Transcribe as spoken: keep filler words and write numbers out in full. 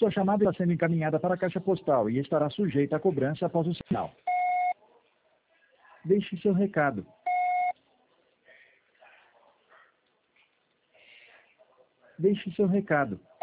Sua chamada está sendo encaminhada para a caixa postal e estará sujeita a cobrança após o sinal. Deixe seu recado. Deixe seu recado.